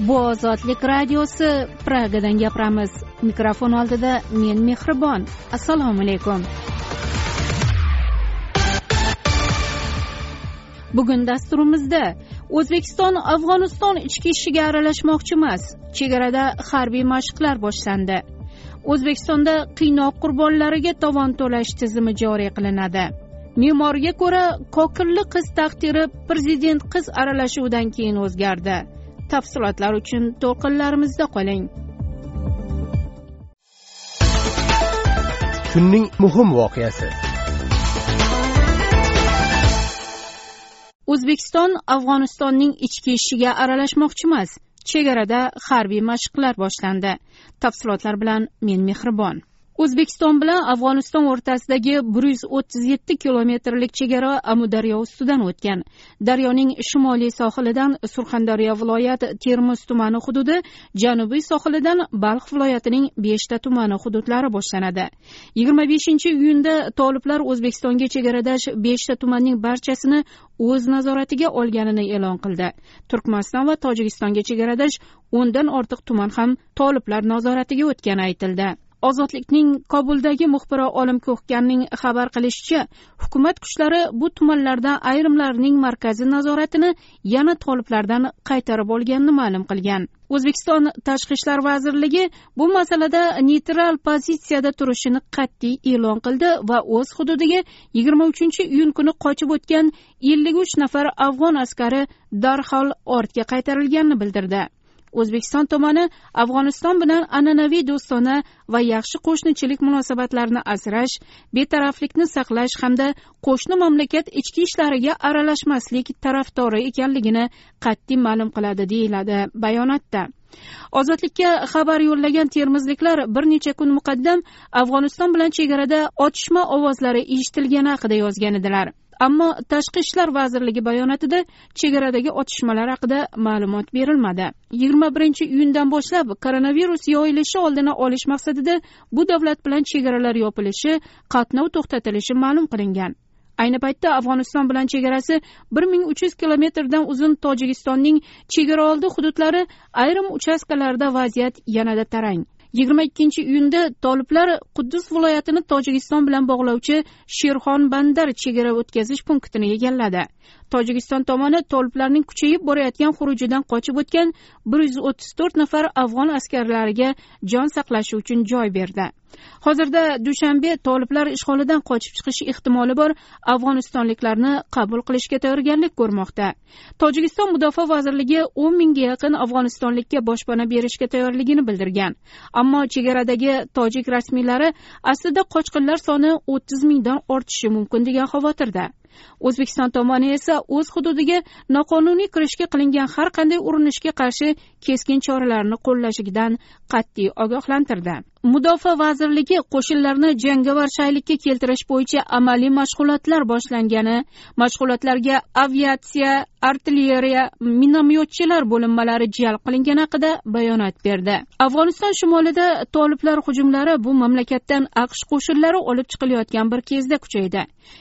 Bu Ozodlik radiosi, Pragadan gapiramiz. Mikrofon oldida men Mehribon. Assalomu alaykum. Bugun dasturimizda O'zbekiston Afg'oniston ichki ishiga aralashmoqchi emas. Chegarada harbiy mashqlar boshlandi. O'zbekistonda qiynoq qurbonlariga tovon to'lash tizimi joriy qilinadi. Me'morga ko'ra, kokilli qiz taqdiri prezident qiz aralashuvidan keyin o'zgardi. Tafsilotlar uchun to'lqinlarimizda qoling. Kunning muhim voqeasi. O'zbekiston Afg'onistonning ichki ishiga aralashmoqchi emas. Chegarada harbiy mashqlar boshlandi. Tafsilotlar bilan men Mehribon. O'zbekiston bilan Afg'oniston o'rtasidagi 137 kilometrlik chegara Amudaryo ustidan o'tgan. Daryoning shimoliy sohilidan Surxondaryo viloyati Termiz tumani hududi, janubiy sohilidan Balx viloyatining 5 ta tumani hududlari boshlanadi. 25-iyunda toliblar O'zbekistonga chegaradosh 5 ta tumanning barchasini o'z nazoratiga olganini e'lon qildi. Turkmaniston va Tojikistonga chegaradosh 10 dan ortiq tuman ham toliblar nazoratiga o'tgani aytildi. Ozodlikning Kobuldagi muxbiri Olim Ko'hkanning xabar qilishicha, hukumat kuchlari bu tumanlardan ayrimlarining markaziy nazoratini yana toliblardan qaytarib olganini ma'lum qilgan. O'zbekiston Tashqi ishlar vazirligi bu masalada neytral pozitsiyada turishini qat'iy e'lon qildi va o'z hududiga 23-iyun kuni qochib o'tgan 53 nafar afg'on askari darhol ortga qaytarilganini bildirdi. O'zbekiston tomoni Afg'oniston bilan an'anaviy do'stona va yaxshi qo'shnichilik munosabatlarini asrash, betaraflikni saqlash hamda qo'shni mamlakat ichki ishlariga aralashmaslik tarafdori ekanligini qat'iy ma'lum qiladi, deyiladi bayonotda. Ozodlikka xabar yo'llagan termizliklar bir necha kun muqaddam Afg'oniston bilan chegarada otishma ovozlari eshitilgani haqida yozgan edilar. Ammo Tashqi ishlar vazirligi bayonotida chegaradagi otishmalar haqida ma'lumot berilmadi. 21-iyundan boshlab koronavirus yoyilishi oldini olish maqsadida bu davlat bilan chegaralar yopilishi, qatnov to'xtatilishi ma'lum qilingan. Ayni paytda Afg'oniston bilan chegarasi 1300 kilometrdan uzun Tojikistonning chegaraoldi hududlari ayrim uchastkalarda vaziyat yanada tarang. 22-iyunda toliblar Quddus viloyatini Tojikiston bilan bog'lovchi Sherxon Bandar chegara o'tkazish punktini egalladi. Tojikiston tomoni toliblarning kuchayib borayotgan xurujidan qochib o'tgan 134 nafar afg'on askarlariga jon saqlashi uchun joy berdi. Hozirda Dushanbe toliblar ishg'olidan qochib chiqish ehtimoli bor afg'onistonliklarni qabul qilishga tayyorgarlik ko'rmoqda. Tojikiston mudofaa vazirligi 10 mingga yaqin afg'onistonlikka boshpana berishga tayyorligini bildirgan. Ammo chegaradagi tojik rasmiylari aslida qochqinlar soni 30 mingdan ortishi mumkin degan xavotirda. O'zbekiston tomoni esa o'z hududiga noqonuniy kirishga qilingan har qanday urinishga qarshi keskin choralarni qo'llashidan qat'iy ogohlantirdi. Mudofaa vazirligi qo'shinlarni jangovar shaylikka keltirish bo'yicha amaliy mashg'ulotlar boshlangani, mashg'ulotlarga aviatsiya, artilleriya, minomyotchilar bo'linmalari jalb qilingani haqida bayonot berdi. Afg'oniston shimolida toliblar hujumlari bu mamlakatdan AQSh qo'shinlari olib chiqilayotgan bir kezda kuchaydi.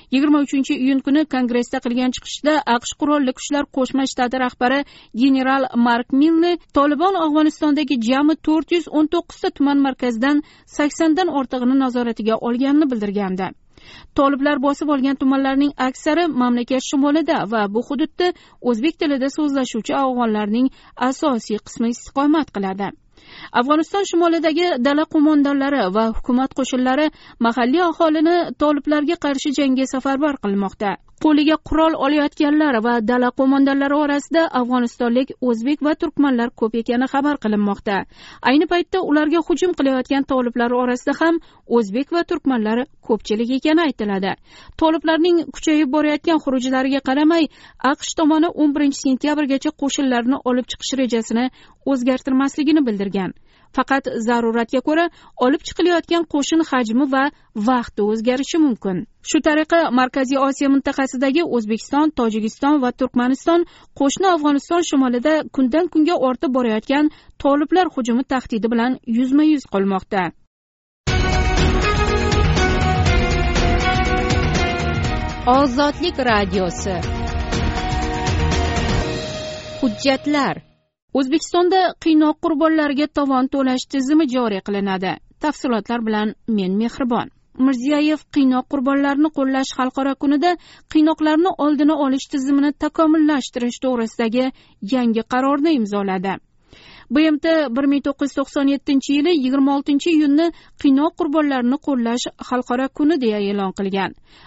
23-iyun kuni Kongressda qilgan chiqishida AQSh qurolli kuchlar qo'shma shtati rahbari general Mark Milley Tolibon Afg'onistondagi jami 419 ta tuman markazidan 80 dan ortig'ini nazoratiga olganini bildirgandi. Toliblar bosib olgan tumanlarning aksari mamlakat shimolida va bu hududda o'zbek tilida so'zlashuvchi afg'onlarning asosiy qismi istiqomat qiladi. Afg'oniston shimolidagi dala qo'mondonlari va hukumat qo'shinlari mahalliy aholini toliblarga qarshi jangga safarbar qilmoqda. Qo'liga qurol olayotganlar va dala qo'mondonlari orasida afg'onistonlik o'zbek va turkmanlar ko'p ekani xabar qilinmoqda. Ayni paytda ularga hujum qilayotgan toliblar orasida ham o'zbek va turkmanlar ko'pchilik ekani aytiladi. Toliblarning kuchayib borayotgan xurujlariga qaramay, AQSh tomoni 11-sentyabrgacha qo'shinlarni olib chiqish rejasini o'zgartirmasligini bildirgan. Faqat zaruratga ko'ra olib chiqilayotgan qo'shin hajmi va vaqti o'zgarishi mumkin. Shu tariqa Markaziy Osiyo mintaqasidagi O'zbekiston, Tojikiston va Turkmaniston qo'shni Afg'oniston shimolida kundan kunga ortib borayotgan toliblar hujumi tahdidi bilan yuzma-yuz qolmoqda. Ozodlik radiosi. Hujjatlar. O'zbekistonda qiynoq qurbonlariga tovon to'lash tizimi joriy qilinadi. Tafsilotlar bilan men Mehribon. Mirziyoyev qiynoq qurbonlarini qo'llash xalqaro kunida qiynoqlarni oldini olish tizimini takomillashtirish to'g'risidagi yangi qarorni imzoladi. BMT 1997-yili 26-iyunni qiynoq qurbonlarini qo'llash xalqaro kuni deya e'lon qilgan.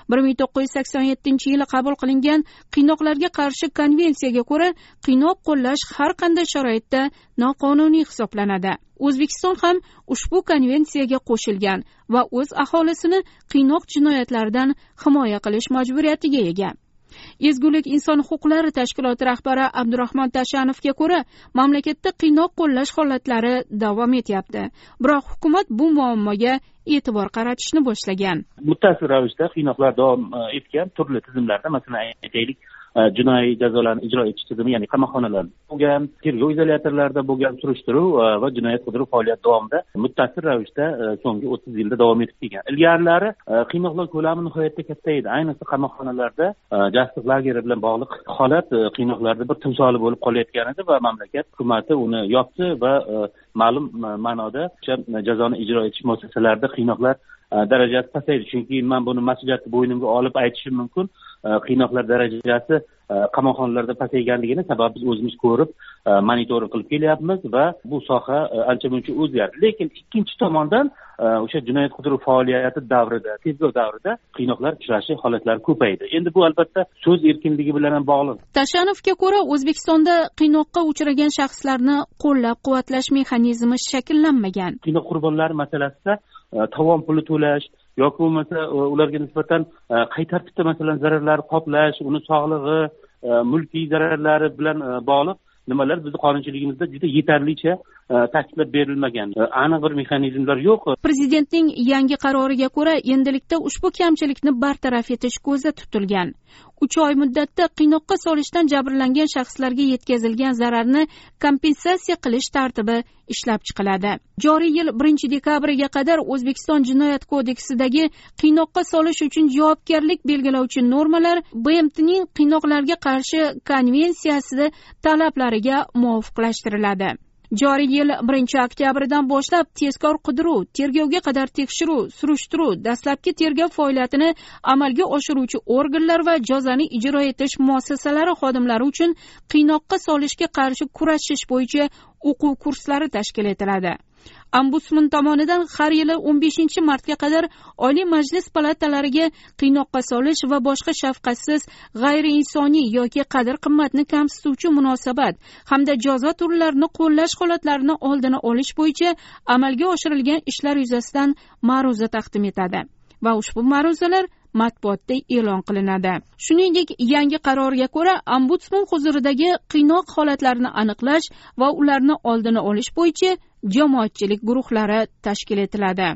1987-yili qabul qilingan qiynoqlarga qarshi konvensiyaga ko'ra, qiynoq qo'llash har qanday sharoitda noqonuniy hisoblanadi. O'zbekiston ham ushbu konvensiyaga qo'shilgan va o'z aholisini qiynoq jinoyatlaridan himoya qilish majburiyatiga ega. Ezgulik inson huquqlari tashkiloti rahbari Abdurahmon Tashanovga ko'ra, mamlakatda qiynoq qo'llash holatlari davom etyapti. Biroq hukumat bu muammoga e'tibor qaratishni boshlagan. Muttasil ravishda qiynoqlar davom etgan turli tizimlarda, masalan aytaylik, jinoiy jazolarni ijro etish tizimi, ya'ni qamoqxonalarda bo'lgan, tergov izolyatorlarida bo'lgan surishtiruv va jinoyat qidiruv faoliyati davomida muttasil ravishda so'nggi 30 yilda davom etib kelgan. Ilgarilari qiynoqlar ko'lami nihoyatda katta edi. Ayniqsa qamoqxonalarda jasliq lageri bilan bog'liq holat qiynoqlarda bir timsoli bo'lib qolayotgan edi va mamlakat hukumati uni yopdi va ma'lum ma'noda jazoni ijro etish muassasalarida qiynoqlar darajasi pasaydi. Chunki men buni mas'uliyatni bo'ynimga olib aytishim mumkin. Qiynoqlar darajasi qamoqxonalarda pasayganligini sabab biz o'zimiz ko'rib monitoring qilib kelyapmiz va bu soha ancha muncha o'zgardi. Lekin ikkinchi tomondan o'sha jinoyat qidiruv faoliyati davrida, tergov davrida qiynoqlar uchrashi holatlari ko'paydi. Endi bu albatta so'z erkinligi bilan ham bog'liq. Tashanovga ko'ra, O'zbekistonda qiynoqqa uchragan shaxslarni qo'llab-quvvatlash mexanizmi shakllanmagan. Qiynoq qurbonlari masalasida tovon puli to'lash yoki bo'lmasa ularga nisbatan qay tartibda masalan zararlar qoplash, uni sog'lig'i, mulkiy zararlari bilan bog'liq nimalar bizning qonunchiligimizda juda yetarlicha ta'kidlab berilmagan. Aniq bir mexanizmlar yo'q. Prezidentning yangi qaroriga ko'ra, endilikda ushbu kamchilikni bartaraf etish ko'zda tutilgan. 3 oy muddatda qiynoqqa solishdan jabrlangan shaxslarga yetkazilgan zararni kompensatsiya qilish tartibi ishlab chiqiladi. Joriy yil 1-dekabriga qadar O'zbekiston Jinoyat kodeksidagi qiynoqqa solish uchun javobgarlik belgilovchi normalar BMTning qiynoqlarga qarshi konvensiyasi talablariga muvofiqlashtiriladi. Joriy yil 1-oktyabrdan boshlab tezkor qidiruv, tergovga qadar tekshiruv, surishtiruv, dastlabki tergov faoliyatini amalga oshiruvchi organlar va jazoni ijro etish muassasalari xodimlari uchun qiynoqqa solishga qarshi kurashish bo'yicha o'quv kurslari tashkil etiladi. Ombudsman tomonidan har yili 15-martga qadar Oliy Majlis palatalariga qiynoqqa solish va boshqa shafqatsiz, g'ayriinsoniy yoki qadr-qimmatni kamsituvchi munosabat hamda jazo turlarini qo'llash holatlarini oldini olish bo'yicha amalga oshirilgan ishlar yuzasidan ma'ruza taqdim etadi va ushbu ma'ruzalar matbuotda e'lon qilinadi. Shuningdek, yangi qarorga ko'ra, ombudsman huzuridagi qiynoq holatlarini aniqlash va ularni oldini olish bo'yicha jamoatchilik guruhlari tashkil etiladi.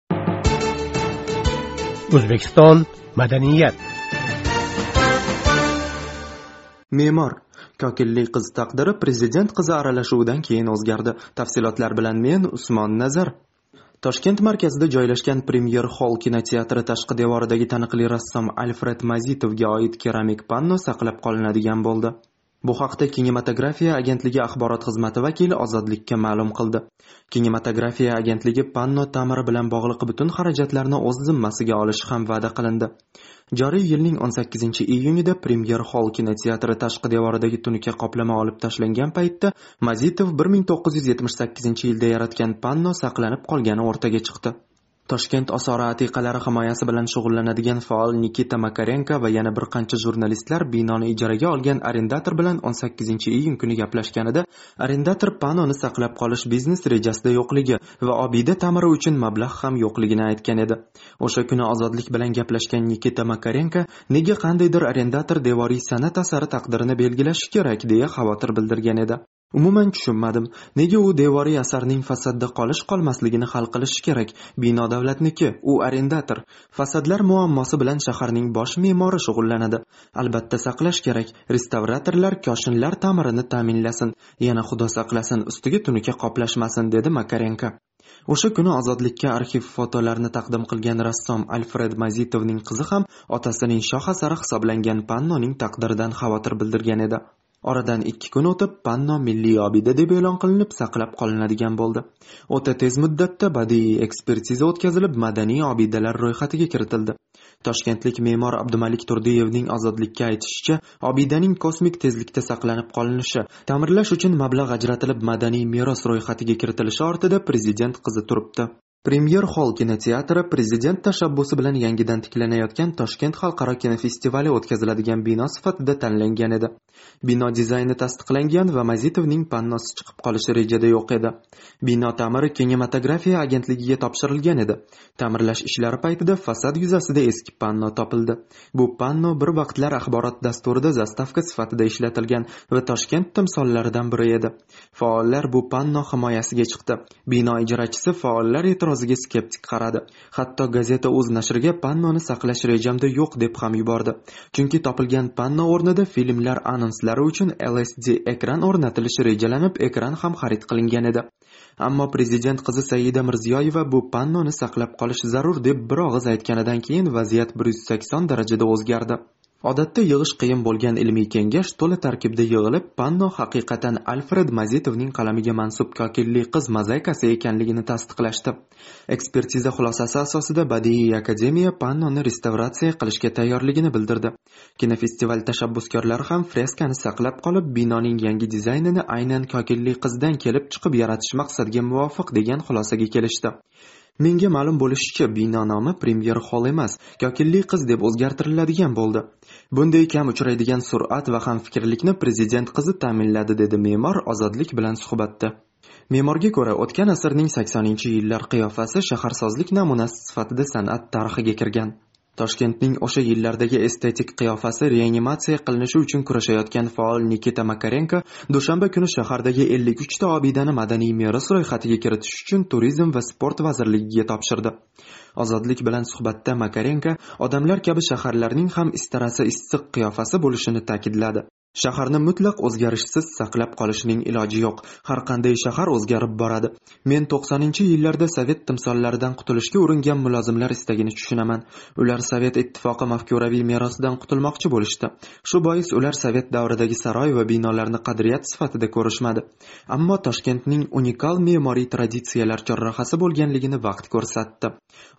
O'zbekiston madaniyat. Me'mor kokillik qiz taqdiri prezident qizi aralashuvidan keyin o'zgardi. Tafsilotlar bilan men Usmon Nazar. Toshkent markazida joylashgan Premier Hall kinoteatri tashqi devoridagi taniqli rassom Alfred Mazitovga oid keramik panno saqlab qolinadigan bo'ldi. Bu haqda Kinematografiya agentligi axborot xizmati vakili Ozodlikka ma'lum qildi. Kinematografiya agentligi panno ta'miri bilan bog'liq butun xarajatlarni o'z zimmasiga olishi ham va'da qilindi. Joriy yilning 18-iyunida Premier Hall kinoteatri tashqi devoridagi tunuka qoplama olib tashlangan paytda Mazitov 1978-yilda yaratgan panno saqlanib qolgani o'rtaga chiqdi. Toshkent osori atiqalari himoyasi bilan shug'ullanadigan faol Nikita Makarenko va yana bir qancha jurnalistlar binoni ijaraga olgan arendator bilan 18-iyun kuni gaplashganida arendator pannoni saqlab qolish biznes rejasida yo'qligi va obida ta'miri uchun mablag' ham yo'qligini aytgan edi. O'sha kuni Ozodlik bilan gaplashgan Nikita Makarenko nega qandaydir arendator devoriy san'at asari taqdirini belgilashi kerak deya xavotir bildirgan edi. Umuman tushunmadim. Nega u devoriy asarning fasadda qolmasligini hal qilish kerak? Bino davlatniki, u arendator. Fasadlar muammosi bilan shaharning bosh me'mori shug'ullanadi. Albatta saqlash kerak. Restavratorlar koshinlar ta'mirini ta'minlasin. Yana xudo saqlasin, ustiga tunuka qoplashmasin, dedi Makarenko. O'sha kuni Ozodlikka arxiv fotolarni taqdim qilgan rassom Alfred Mazitovning qizi ham otasining shoh asari hisoblangan pannoning taqdiridan xavotir bildirgan edi. Oradan 2 kun o'tib Panno milliy obida deb e'lon qilinib saqlab qolinadigan bo'ldi. O'ta tez muddatda badiiy ekspertiza o'tkazilib madaniy obidalar ro'yxatiga kiritildi. Toshkentlik me'mor Abdumalik Turdiyevning ozodlikka aytishicha, obidaning kosmik tezlikda saqlanib qolinishi, ta'mirlash uchun mablag' ajratilib madaniy meros ro'yxatiga kiritilishi ortida prezident qizi turibdi. Premier Hall kinoteatri prezident tashabbusi bilan yangidan tiklanayotgan Toshkent xalqaro kinofestivali o'tkaziladigan bino sifatida tanlangan edi. Bino dizayni tasdiqlangan va Mazitovning pannosi chiqib qolishi rejada yo'q edi. Bino ta'miri kinematografiya agentligiga topshirilgan edi. Ta'mirlash ishlari paytida fasad yuzasida eski panno topildi. Bu panno bir vaqtlar axborot dasturida zastavka sifatida ishlatilgan va Toshkent timsollaridan biri edi. Faollar bu panno himoyasiga chiqdi. Bino ijrochisi faollar e'tiroziga skeptik qaradi. Hatto gazeta o'z nashriga pannoni saqlash rejamda yo'q deb ham yubordi. Chunki topilgan panno o'rnida filmlar anonslari uchun LCD ekran o'rnatilishi rejalanib, ekran ham xarid qilingan edi. Ammo prezident qizi Saida Mirziyoyeva bu pannoni saqlab qolish zarur deb bir og'iz aytganidan keyin vaziyat 180 darajada o'zgardi. Odatda yig'ish qiyin bo'lgan ilmiy kengash to'la tarkibda yig'ilib, panno haqiqatan Alfred Mazitovning qalamiga mansub kokilli qiz mozaikasi ekanligini tasdiqlashdi. Ekspertiza xulosasi asosida Badiiy akademiya pannoni restavratsiya qilishga tayyorligini bildirdi. Kinofestival tashabbuskorlari ham freskani saqlab qolib, binoning yangi dizaynini aynan kokilli qizdan kelib chiqib yaratish maqsadiga muvofiq degan xulosaga kelishdi. Menga ma'lum bo'lishicha, bino nomi Premier Hall emas, kokilli qiz deb o'zgartiriladigan bo'ldi. Bunday kam uchraydigan sur'at va hamfikrlikni prezident qizi ta'minladi, dedi me'mor Ozodlik bilan suhbatda. Me'morga ko'ra, o'tgan asrning 80-yillar qiyofasi shaharsozlik namunasi sifatida san'at tarixiga kirgan. Toshkentning o'sha yillardagi estetik qiyofasi reanimatsiya qilinishi uchun kurashayotgan faol Nikita Makarenko dushanba kuni shahardagi 53 ta obidani madaniy meros ro'yxatiga kiritish uchun Turizm va sport vazirligiga topshirdi. Ozodlik bilan suhbatda Makarenko odamlar kabi shaharlarning ham istarasi issiq qiyofasi bo'lishini ta'kidladi. Shaharni mutlaq o'zgarishsiz saqlab qolishning iloji yo'q. Har qanday shahar o'zgarib boradi. Men 90-yillarda Sovet timsollaridan qutulishga uringan mulozimlar istagini tushunaman. Ular Sovet ittifoqi mafkuraviy merosidan qutulmoqchi bo'lishdi. Shu bois ular Sovet davridagi saroy va binolarni qadriyat sifatida ko'rishmadi. Ammo Toshkentning unikal me'moriy traditsiyalar chorrahasi bo'lganligini vaqt ko'rsatdi.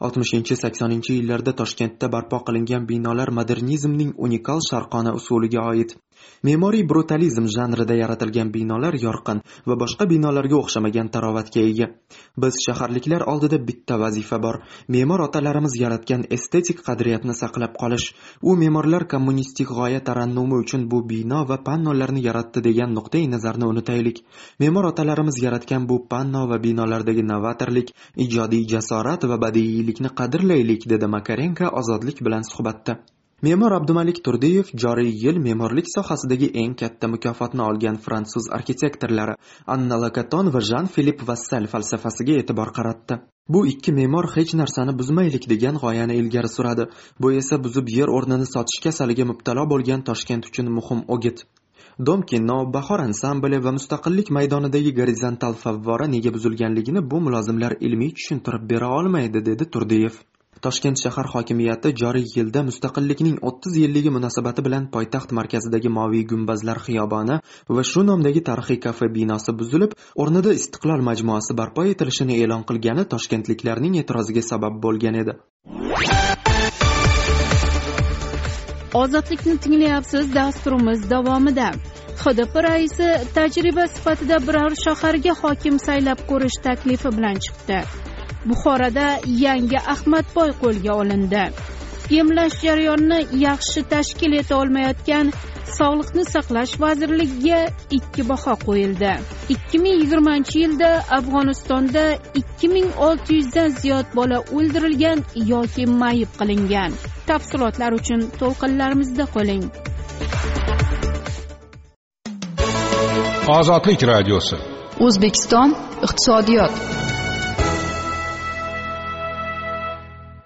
60-80-yillarda Toshkentda barpo qilingan binolar modernizmning unikal sharqona usuliga oid. Me'moriy brutalizm janrida yaratilgan binolar yorqin va boshqa binolarga o'xshamagan tarovatga ega. Biz shaharliklar oldida bitta vazifa bor. Me'mor otalarimiz yaratgan estetik qadriyatni saqlab qolish. U me'morlar kommunistik g'oya tarannumi uchun bu bino va pannolarni yaratdi degan nuqtai nazarni unutaylik. Me'mor otalarimiz yaratgan bu panno va binolardagi novatorlik, ijodiy jasorat va badiiylikni qadrlaylik, dedi Makarenko Ozodlik bilan suhbatda. Me'mor Abdumalik Turdiyev joriy yil me'morlik sohasidagi eng katta mukofotni olgan fransuz arxitektorlari Anna Lacaton va Jean-Philippe Vassal falsafasiga e'tibor qaratdi. Bu ikki me'mor hech narsani buzmaylik degan g'oyani ilgari suradi. Bu esa buzib yer o'rnini sotish kasaliga mubtalo bo'lgan Toshkent uchun muhim o'git. Dom kino, Bahor ansambli va Mustaqillik maydonidagi gorizontal favvora nega buzilganligini bu mulozimlar ilmiy tushuntirib bera olmaydi, dedi Turdiyev. Toshkent shahar hokimiyati joriy yilda Mustaqillikning 30 yilligi munosabati bilan poytaxt markazidagi Moviy gumbazlar xiyoboni va shu nomdagi tarixiy kafe binosi buzilib, o'rnida Istiqlol majmuasi barpo etilishini e'lon qilgani toshkentliklarning e'tiroziga sabab bo'lgan edi. Ozodlikni tinglayapsiz, dasturimiz davomida. HDP raisi tajriba sifatida biror shaharga hokim saylab ko'rish taklifi bilan chiqdi. Buxoroda yangi Ahmadboy qo'lga olindi. Emlash jarayonini yaxshi tashkil eta olmayotgan Sog'liqni saqlash vazirligiga 2 baho qo'yildi. 2020-yilda Afg'onistonda 2600 dan ziyod bola o'ldirilgan yoki mayib qilingan. Tafsilotlar uchun to'lqinlarimizda qoling. Ozodlik radiosi. O'zbekiston iqtisodiyot.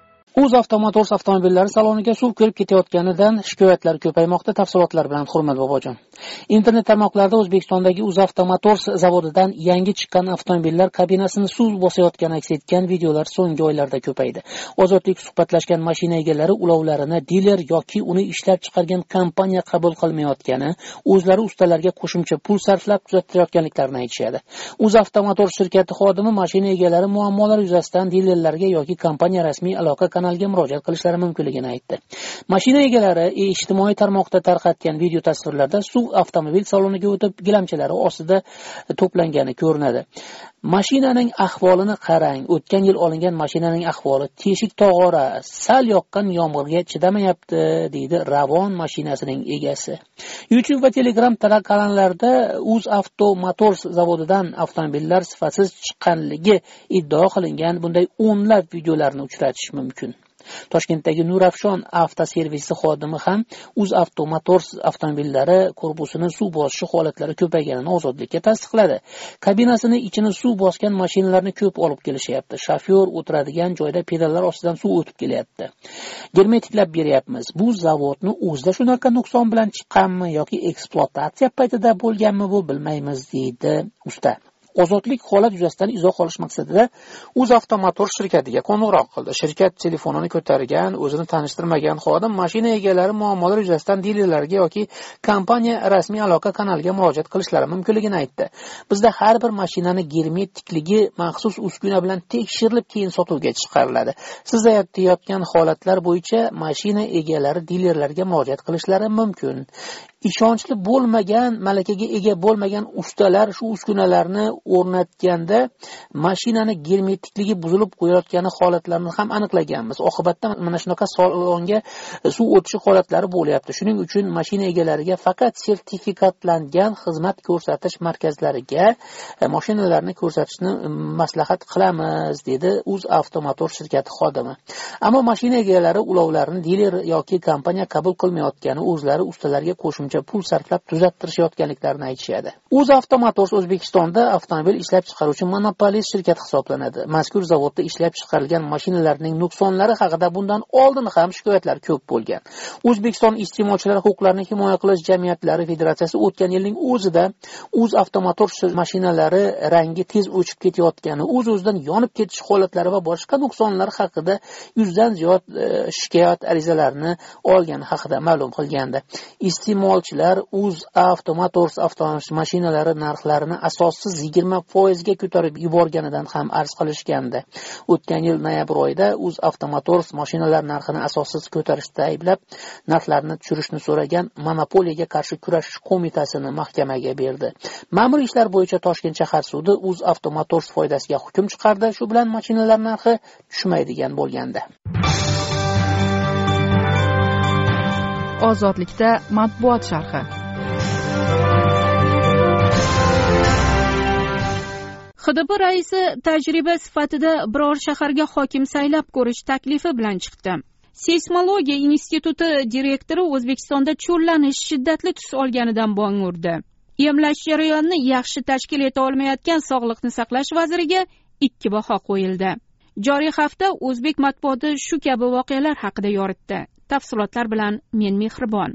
UzAvto Motors avtomobillari saloniga suv kirib ketayotganidan shikoyatlar ko'paymoqda. Tafsilotlar bilan Hurmat Bobojon. Internet tarmoqlarida O'zbekistondagi UzAvto Motors zavodidan yangi chiqqan avtomobillar kabinasini suv bosayotgani aks etgan videolar so'nggi oylarda ko'paydi. Ozodlik suhbatlashgan mashina egalari ulovlarini diler yoki uni ishlab chiqargan kompaniya qabul qilmayotgani, o'zlari ustalarga qo'shimcha pul sarflab tuzatayotganliklarini aytishadi. UzAvto Motors shirkati xodimi mashina egalari muammolar yuzasidan dilerlarga yoki kompaniya rasmiy aloqa kanaliga murojaat qilishlari mumkinligini aytdi. Mashina egalari ijtimoiy tarmoqda tarqatgan video tasvirlarda suv avtomobil saloniga o'tib, gilamchalari ostida to'plangani ko'rinadi. Mashinaning ahvolini qarang. O'tgan yil olingan mashinaning ahvoli teshik tog'ora, sal yoqqan yomg'irga chidamayapti, deydi Ravon mashinasining egasi. YouTube va Telegram kanallarida UzAvto Motors zavodidan avtomobillar sifatsiz chiqqanligi iddao qilingan bunday o'nlab videolarni uchratish mumkin. Toshkentdagi Nurafshon avtoservisi xodimi ham UzAvto Motors avtomobillari korpusini suv bosishi holatlari ko'payganini Ozodlikka tasdiqladi. Kabinasini ichini suv bosgan mashinalarni ko'p olib kelishyapti. Shofyor o'tiradigan joyda pedallar ostidan suv o'tib kelyapti. Germetiklab beryapmiz. Bu zavodni o'zida shunaqa nuqson bilan chiqqanmi yoki ekspluatatsiya paytida bo'lganmi bu bilmaymiz, deydi usta. Ozodlik holat yuzasidan izoh olish maqsadida UzAvto Motors shirkatiga qo'ng'iroq qildi. Shirkat telefonini ko'targan, o'zini tanishtirmagan xodim mashina egalari muammolar yuzasidan dilerlarga yoki kompaniya rasmiy aloqa kanaliga murojaat qilishlari mumkinligini aytdi. Bizda har bir mashinani germetikligi maxsus uskuna bilan tekshirilib keyin sotuvga chiqariladi. Siz aytayotgan holatlar bo'yicha mashina egalari dilerlarga murojaat qilishlari mumkin. Ishonchli bo'lmagan, malakaga ega bo'lmagan ustalar shu uskunalarni o'rnatganda mashinani germetikligi buzilib qo'yayotgani holatlarini ham aniqlaganmiz. Oqibatda mana shunaqa salonga suv o'tishi holatlari bo'lyapti. Shuning uchun mashina egalariga faqat sertifikatlangan xizmat ko'rsatish markazlariga mashinalarni ko'rsatishni maslahat qilamiz, dedi UzAvto Motors shirkati xodimi. Ammo mashina egalari ulovlarini diler yoki kompaniya qabul qilmayotgani, o'zlari ustalarga qo'shimcha pul sarflab tuzattirishayotganliklarini aytishadi. UzAvto Motors O'zbekistonda avtomobil ishlab chiqaruvchi monopolist shirkat hisoblanadi. Mazkur zavodda ishlab chiqarilgan mashinalarning nuqsonlari haqida bundan oldin ham shikoyatlar ko'p bo'lgan. O'zbekiston iste'molchilar huquqlarini himoya qilish jamiyatlari federatsiyasi o'tgan yilning o'zida UzAvto Motors mashinalari rangi tez o'chib ketayotgani, o'z-o'zidan yonib ketish holatlari va boshqa nuqsonlar haqida 100 dan ziyod shikoyat arizalarini olgani haqida ma'lum qilgandi. Iste'molchilar UzAvto Motors avtomashinalari narxlarini asossiz 20% ga ko'tarib yuborganidan ham arz qilishgandi. O'tgan yil noyabr oyida UzAvto Motors mashinalar narxini asossiz ko'tarishda ayblab, narxlarni tushirishni so'ragan Monopoliyaga qarshi kurashish qo'mitasini mahkamaga berdi. Ma'muriy ishlar bo'yicha Toshkent shahar sudi UzAvto Motors foydasiga hukm chiqardi. Shu bilan mashinalar narxi tushmaydigan bo'lgandi. Ozodlikda matbuot sharhi. HDP raisi tajriba sifatida biror shaharga hokim saylab ko'rish taklifi bilan chiqdi. Seysmologiya instituti direktori O'zbekistonda cho'llanish shiddatli tus olganidan bong urdi. Emlash jarayonini yaxshi tashkil eta olmayotgan Sog'liqni saqlash vaziriga 2 baho qo'yildi. Joriy hafta o'zbek matbuoti shu kabi voqealar haqida yoritdi. Tafsilotlar bilan men Mehribon.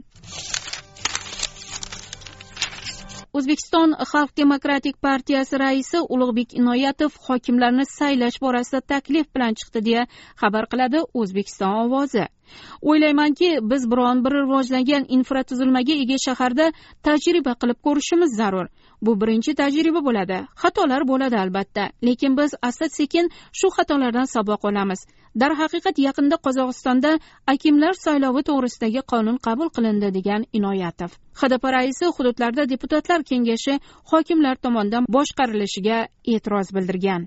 O'zbekiston Xalq demokratik partiyasi raisi Ulug'bek Inoyatov hokimlarni saylash borasida taklif bilan chiqdi deya xabar qiladi O'zbekiston ovozi. O'ylaymanki, biz biron bir rivojlangan infratuzilmaga ega shaharda tajriba qilib ko'rishimiz zarur. Bu birinchi tajriba bo'ladi. Xatolar bo'ladi albatta, lekin biz asta-sekin shu xatolardan saboq olamiz. Darhaqiqat yaqinda Qozog'istonda akimlar saylovi to'g'risidagi qonun qabul qilindi, degan Inoyatov. HDP raisi hududlarda deputatlar kengashi hokimlar tomonidan boshqarilishiga e'tiroz bildirgan.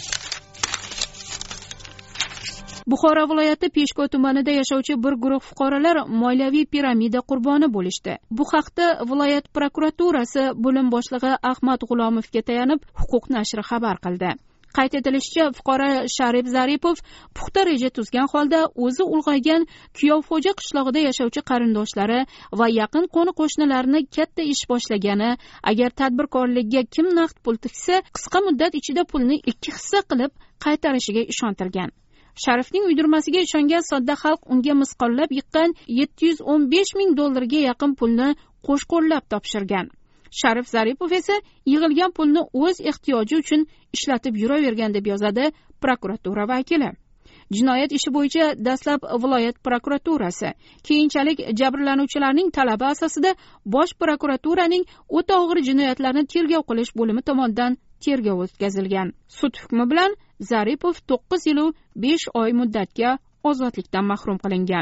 Buxoro viloyati Peshko tumanida yashovchi bir guruh fuqarolar moliyaviy piramida qurboni bo'lishdi. Bu haqda viloyat prokuraturasi bo'lim boshlig'i Ahmad G'ulomovga tayanib Huquq nashri xabar qildi. Qayd etilishicha, fuqaro Sharif Zaripov puxta reja tuzgan holda o'zi ulg'aygan Kuyovxo'ja qishlog'ida yashovchi qarindoshlari va yaqin qo'ni-qo'shnilarini katta ish boshlagani, agar tadbirkorlikka kim naqd pul tiksa, qisqa muddat ichida pulni 2 hissa qilib qaytarishiga ishontirgan. Sharifning uydirmasiga ishongan sodda xalq unga misqollab yiqqan $715,000 ga yaqin pulni qo'shqo'llab topshirgan. Sharif Zaripov esa yig'ilgan pulni o'z ehtiyoji uchun ishlatib yuravergan deb yozadi prokuratura vakili. Jinoyat ishi bo'yicha dastlab viloyat prokuraturasi, keyinchalik jabrlanuvchilarning talabi asosida Bosh prokuraturaning o'ta og'ir jinoyatlarni tergov qilish bo'limi tomonidan tergov o'tkazilgan. Sud hukmi bilan Zaripov 9 yil 5 oy muddatga ozodlikdan mahrum qilingan.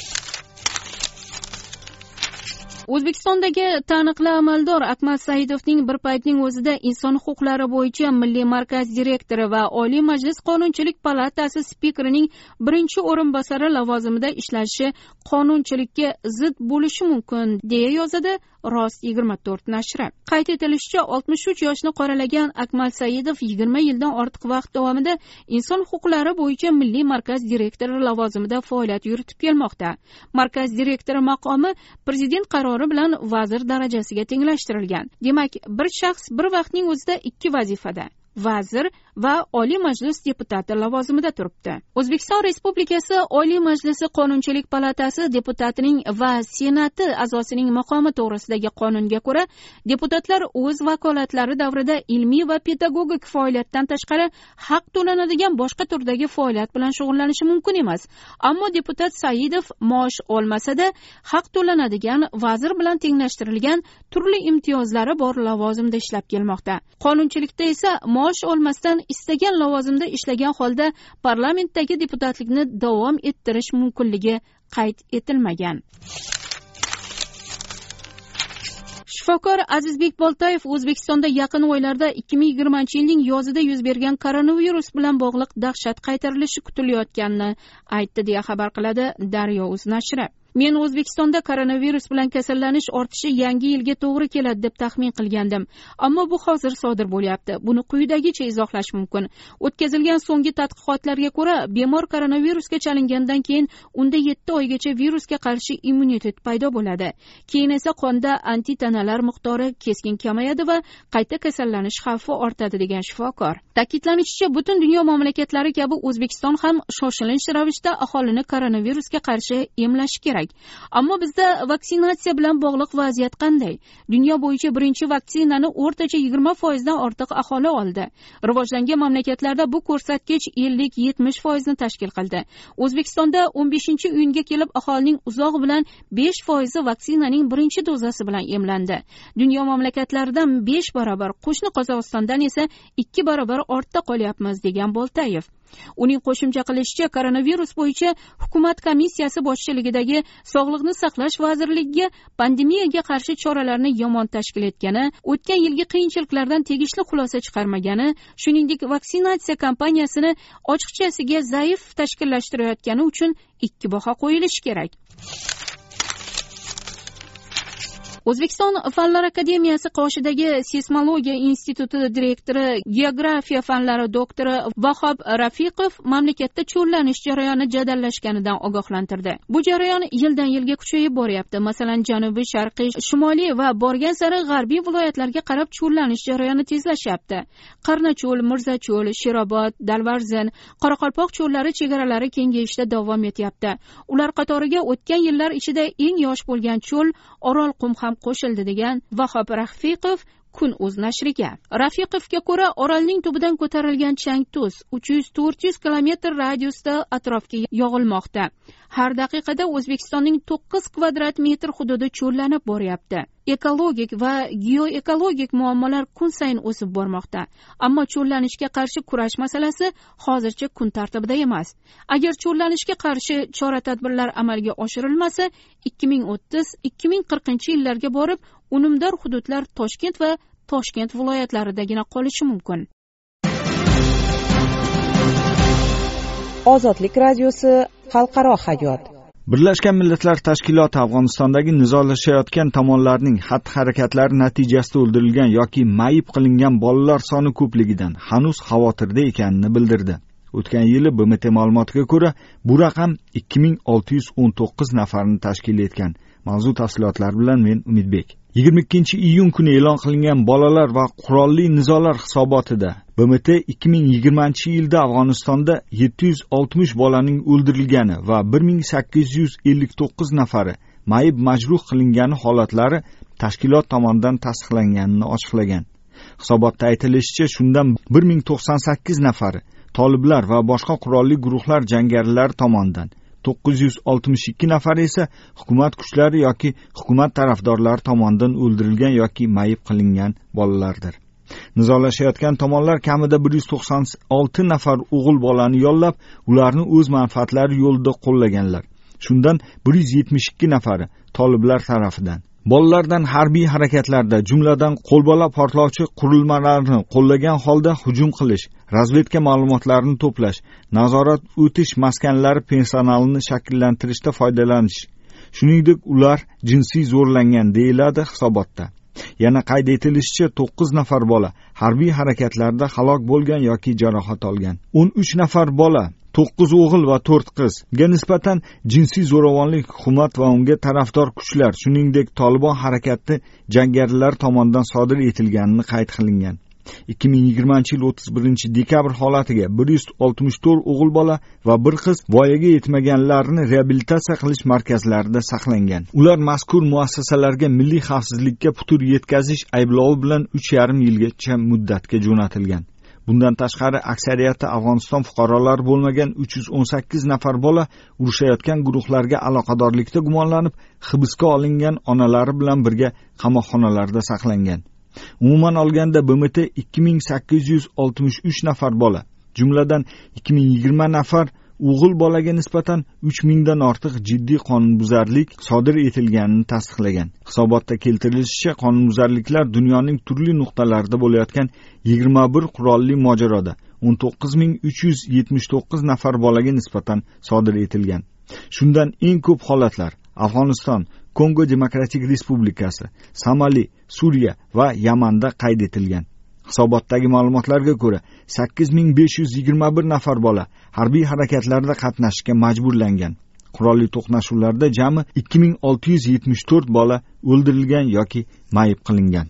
O'zbekistondagi taniqli amaldor Akmal Saidovning bir paytning o'zida inson huquqlari bo'yicha Milliy markaz direktori va Oliy Majlis Qonunchilik palatasi spikerining birinchi o'rinbosari lavozimida ishlashi qonunchilikka zid bo'lishi mumkin, deya yozadi Rost 24 nashri. Qayd etilishicha, 63 yoshni qoralagan Akmal Saidov 20 yildan ortiq vaqt davomida inson huquqlari bo'yicha Milliy markaz direktori lavozimida faoliyat yuritib kelmoqda. Markaz direktori maqomi prezident qarori bilan vazir darajasiga tenglashtirilgan. Demak, bir shaxs bir vaqtning o'zida ikki vazifada, vazir va Oliy Majlis deputati lavozimida turibdi. O'zbekiston Respublikasi Oliy Majlisi Qonunchilik palatasi deputatining va Senati a'zosining maqomi to'g'risidagi qonunga ko'ra, deputatlar o'z vakolatlari davrida ilmiy va pedagogik faoliyatdan tashqari haq to'lanadigan boshqa turdagi faoliyat bilan shug'ullanishi mumkin emas. Ammo deputat Saidov maosh olmasa-da, haq to'lanadigan vazir bilan tenglashtirilgan turli imtiyozlari bor lavozimda ishlab kelmoqda. Qonunchilikda esa maosh olmasdan istagan lavozimda ishlagan holda parlamentdagi deputatlikni davom ettirish mumkinligi qayd etilmagan. Shifokor Azizbek Boltayev O'zbekistonda yaqin oylarda 2020-yilning yozida yuz bergan koronavirus bilan bog'liq dahshat qaytarilishi kutilayotganini aytdi, deya xabar qiladi Daryo.uz nashri. Men O'zbekistonda koronavirus bilan kasallanish ortishi yangi yilga to'g'ri keladi deb taxmin qilgandim, ammo bu hozir sodir bo'lyapti. Buni quyidagicha izohlash mumkin. O'tkazilgan so'nggi tadqiqotlarga ko'ra, bemor koronavirusga chalingandan keyin unda 7 oygacha virusga qarshi immunitet paydo bo'ladi. Keyin esa qonda antitanalar miqdori keskin kamayadi va qayta kasallanish xavfi ortadi, degan shifokor. Ta'kidlanishicha, butun dunyo mamlakatlari kabi O'zbekiston ham shoshilinch ravishda aholini koronavirusga qarshi emlash kerak. Ammo bizda vaksinatsiya bilan bog'liq vaziyat qanday? Dunyo bo'yicha birinchi vaksinani o'rtacha 20% dan ortiq aholi oldi. Rivojlangan mamlakatlarda bu ko'rsatkich 50-70% ni tashkil qildi. O'zbekistonda 15-o'yinga kelib aholining uzog'i bilan 5% vaksinaning birinchi dozasi bilan emlandi. Dunyo mamlakatlaridan 5 barobar, qo'shni Qozog'istondan esa 2 barobar ortda qolyapmiz, degan Boltayev. Uning qo'shimcha qilishicha, koronavirus bo'yicha hukumat komissiyasi boshchiligidagi Sog'liqni saqlash vazirligiga pandemiyaga qarshi choralarni yomon tashkil etgani, o'tgan yilgi qiyinchiliklardan tegishli xulosa chiqarmagani, shuningdek vaksinatsiya kampaniyasini ochiqchasiga zaif tashkillashtirayotgani uchun 2 baho qo'yilishi kerak. O'zbekiston Fanlar akademiyasi qoshidagi Seysmologiya instituti direktori, geografiya fanlari doktori Vahob Rafiqov mamlakatda cho'llanish jarayoni jadallashganidan ogohlantirdi. Bu jarayon yildan yilga kuchayib boryapti. Masalan, janubiy, sharqiy, shimoliy va borgan sari g'arbiy viloyatlarga qarab cho'llanish jarayoni tezlashyapti. Qarnacho'l, Mirzacho'l, Sherobod, Dalvarzin, Qoraqalpoq cho'llari chegaralari kengayishda davom etyapti. Ular qatoriga o'tgan yillar ichida eng yosh bo'lgan cho'l Orolqum ham qo'shildi, degan Vahob Rafiqov Kun.uz nashriga. Rafiqovga ko'ra, Orolning tubidan ko'tarilgan chang tuz 300-400 kilometr radiusda atrofga yog'ilmoqda. Har daqiqada O'zbekistonning 9 kvadrat metr hududi cho'llanib boryapti. Ekologik va geoekologik muammolar kun sayin o'sib bormoqda. Ammo cho'llanishga qarshi kurash masalasi hozircha kun tartibida emas. Agar cho'llanishga qarshi chora-tadbirlar amalga oshirilmasa, 2030-2040 yillarga borib unumdor hududlar Toshkent va Toshkent viloyatlaridagina qolishi mumkin. Ozodlik radiosi, xalqaro hayot. Birlashgan Millatlar Tashkiloti Afg'onistondagi nizolashayotgan tomonlarning xatti-harakatlari natijasida o'ldirilgan yoki mayib qilingan bolalar soni ko'pligidan hanuz xavotirda ekanini bildirdi. O'tgan yili BMT ma'lumotiga ko'ra, bu raqam 2619 nafarni tashkil etgan. Mavzu tafsilotlar bilan men Umidbek. 22-iyun kuni e'lon qilingan bolalar va qurolli nizolar hisobotida BMT 2020-yilda Afg'onistonda 760 bolaning o'ldirilgani va 1859 nafari mayib majruh qilingani holatlari tashkilot tomonidan tasdiqlanganini ochiqlagan. Hisobotda aytilishicha, shundan 1098 nafari toliblar va boshqa qurolli guruhlar jangarilari tomonidan, 962 nafari esa hukumat kuchlari yoki hukumat tarafdorlari tomonidan o'ldirilgan yoki mayib qilingan bolalardir. Nizolashayotgan tomonlar kamida 196 nafar o'g'il bolani yollab, ularni o'z manfaatlari yo'lida qo'llaganlar. Shundan 172 nafari toliblar tarafidan. Bolalardan harbiy harakatlarda, jumladan qo'lbola portlovchi qurilmalarni qo'llagan holda hujum qilish, razvedka ma'lumotlarini to'plash, nazorat o'tish maskanlari personalini shakllantirishda foydalanish. Shuningdek, ular jinsiy zo'rlangan deyiladi hisobotda. Yana qayd etilishicha, 9 nafar bola harbiy harakatlarda halok bo'lgan yoki jarohat olgan. 13 nafar bola, 9 o'g'il va 4 qizga nisbatan jinsiy zo'ravonlik hukumat va unga tarafdor kuchlar, shuningdek Tolibon harakati jangarilar tomonidan sodir etilganini qayd qilingan. 2020-yil 31 dekabr holatiga 164 o'g'il bola va 1 qiz voyaga yetmaganlarni reabilitatsiya qilish markazlarida saqlangan. Ular mazkur muassasalarga milliy xavfsizlikka putur yetkazish ayblovi bilan 3,5 yilgacha muddatga jo'natilgan. Bundan tashqari aksariyati Afg'oniston fuqarolari bo'lmagan 318 nafar bola urushayotgan guruhlarga aloqadorlikda gumonlanib, hibsga olingan onalari bilan birga qamoqxonalarda saqlangan. Umuman olganda BMT 2863 nafar bola, jumladan 2020 nafar o'g'il bolaga nisbatan 3000 dan ortiq jiddiy qonunbuzarlik sodir etilganini tasdiqlagan. Hisobotda keltirilishicha, qonunbuzarliklar dunyoning turli nuqtalarida bo'layotgan 21 qurolli mojaroda 19379 nafar bolaga nisbatan sodir etilgan. Shundan eng ko'p holatlar Afg'oniston, Kongo Demokratik Respublikasi, Somali, Suriya va Yamanda qayd etilgan. Hisobotdagi ma'lumotlarga ko'ra, 8521 nafar bola harbiy harakatlarda qatnashishga majburlangan. Qurolli to'qnashuvlarda jami 2674 bola o'ldirilgan yoki mayib qilingan.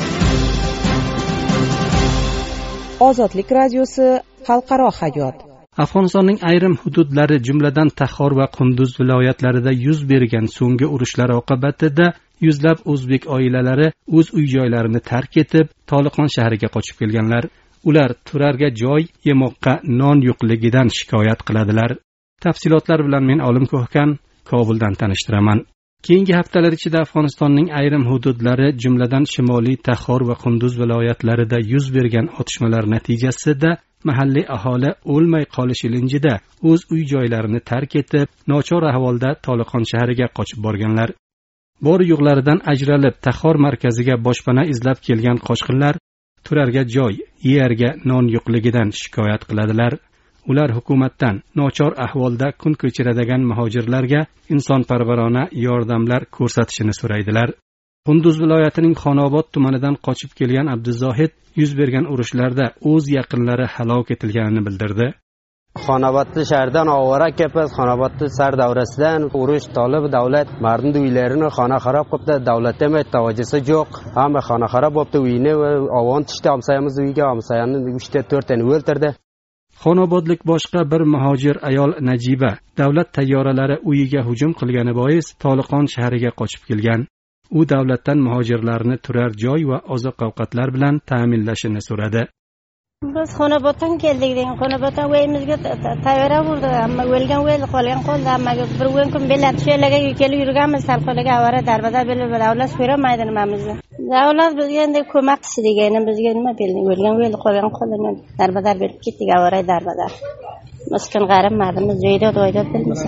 Ozodlik radiosi xalqaro hayot. Afg'onistonning ayrim hududlari, jumladan Taxor va Qunduz viloyatlarida yuz bergan so'nggi urushlar oqibatida yuzlab o'zbek oilalari o'z uy-joylarini tark etib, Toliqon shahriga qochib kelganlar. Ular turarga joy, yemoqqa non yo'qligidan shikoyat qiladilar. Tafsilotlar bilan men Olim Ko'hkan Kobuldan tanishtiraman. Keyingi haftalar ichida Afg'onistonning ayrim hududlari, jumladan Shimoliy Taxor va Qunduz viloyatlarida yuz bergan otishmalar natijasida mahalliy aholi o'lmay qolish ilinjida o'z uy-joylarini tark etib, nochor ahvolda Toliqon shahriga qochib borganlar. Bor yo'qlaridan ajralib, Taxor markaziga boshpana izlab kelgan qochqinlar turarga joy, yerga non yo'qligidan shikoyat qiladilar. Ular hukumatdan nochor ahvolda kun kechiradigan muhojirlarga insonparvarona yordamlar ko'rsatishini so'raydilar. Qunduz viloyatining Xonobod tumanidan qochib kelgan Abduzohid yuz bergan urushlarda o'z yaqinlari halok etilganini bildirdi. Xonobodli shahardan ovora kelib, Xonobodli sar davrasidan urush Tolib davlat mardin uylarini xona xarob qildi, davlat ham tavojusi yo'q. Hamma xona xarob bo'ldi, uyni ovon tushdi, hamsoyamiz uyga, hamsoyani 3-4 tani o'ldirdi. Xonobodlik boshqa bir muhojir ayol Najiba davlat tayyoralari uyiga hujum qilgani bois Toliqon shahriga qochib kelgan. U davlatdan muhojirlarni turar joy va oziq-ovqatlar bilan ta'minlashini so'radi. Biz Xonoboddan keldik, Xonoboddan uyimizga tayyora bo'ldi, amma o'lgan qolgan qoldi, ammaga bir o'yin kun bilan she'laga kelib yurganmiz, salqo'laga avara darbada bilib davlat so'ramaydi nimamizni. Davlat bizga endi ko'mak qildi degani, bizga nima bildi, o'lgan qolgan qoldi, darbadar berib ketdik, avara darbadar. Miskin g'arib mardimiz joyda bilmasin.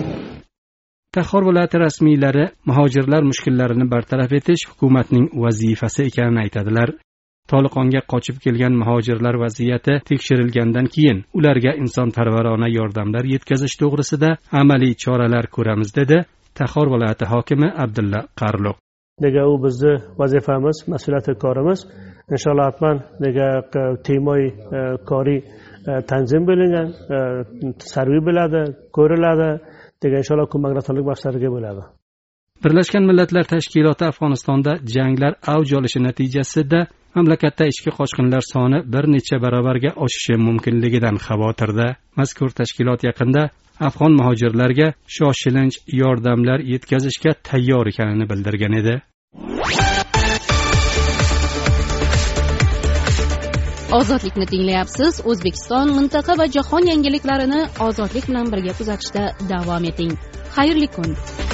Taxor viloyati rasmiylari muhojirlar mushkullarini bartaraf etish hukumatning vazifasi ekanini aytadilar. Toliqonga qochib kelgan muhojirlar vaziyati tekshirilgandan keyin ularga insonparvarona yordamlar yetkazish to'g'risida amaliy choralar ko'ramiz dedi Taxor viloyati hokimi Abdulla Qarluq. Nega u bizni vazifamiz, mas'uliyati korimiz. Inshaalloh hatman nega temoy kori tanzim bo'lingan, sarvi bo'ladi, ko'riladi. Degan inshaalloh ko'maklashtirish maqsadiga bo'ladi. Birlashgan Millatlar Tashkiloti Afg'onistonda janglar avj olishi natijasida mamlakatda ichki qochqinlar soni bir necha barobarga oshishi mumkinligidan xavotirda. Mazkur tashkilot yaqinda afg'on muhojirlarga shoshilinch yordamlar yetkazishga tayyor ekanini bildirgan edi. Ozodlikni tinglayapsiz. O'zbekiston, mintaqa va jahon yangiliklarini ozodlik bilan birga kuzatishda davom eting. Xayrli kun.